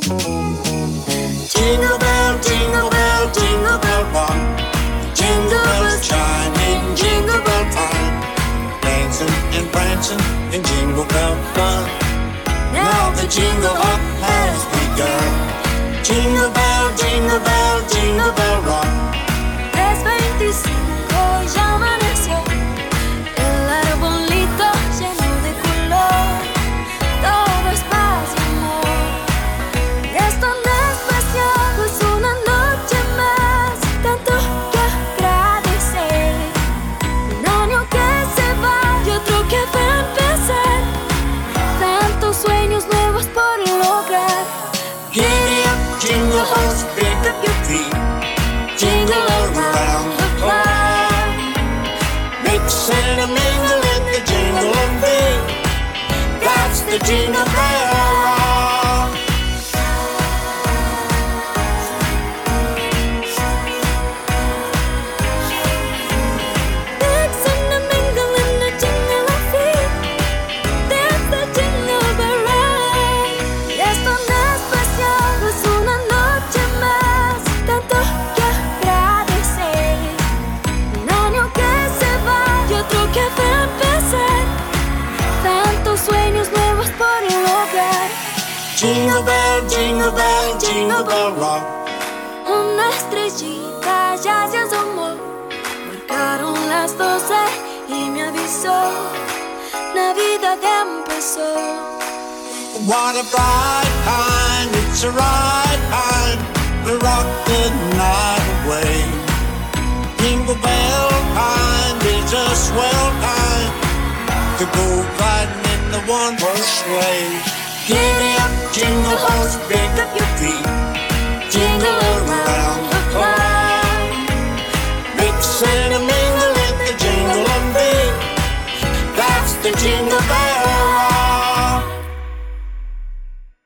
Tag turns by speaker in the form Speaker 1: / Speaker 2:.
Speaker 1: Jingle bell rock. Jingle bells chiming, jingle bell time. Dancing and prancing in jingle bell fun. Now the jingle hop has begun. Jingle bell rock.
Speaker 2: Es 25 y ya amaneció. El arbolito lleno de color. Todo es paz y amor. Es tan especial, es una noche más. Tanto que agradecer. Un año que se va y otro que va a empezar. Tantos sueños nuevos por lograr.
Speaker 1: Giddy up, jingle bells, pick up your feet. Jingle around the clock. Mix and a mingle in the jingle beat. That's the jingle bell rock.
Speaker 2: Mix and a mingle in the jingle of feet. That's the jingle bell rock. Y es tan especial, es una noche más. Tanto que agradecer. Un año que se va y otro que va a empezar. Tantos sueños nuevos por lograr.
Speaker 1: Jingle bell rock.
Speaker 2: Una estrellita ya se asomó. Marcaron las 12 y me avisó. Navidad empezó.
Speaker 1: What a bright time, it's a right time to rock the night away. Jingle bell time is a swell time to go riding in the one-horse sleigh. Giddy up, jingle horse, pick up your feet. Jingle around the clock. Mix and a mingle in the jingle beat. That's the jingle bell.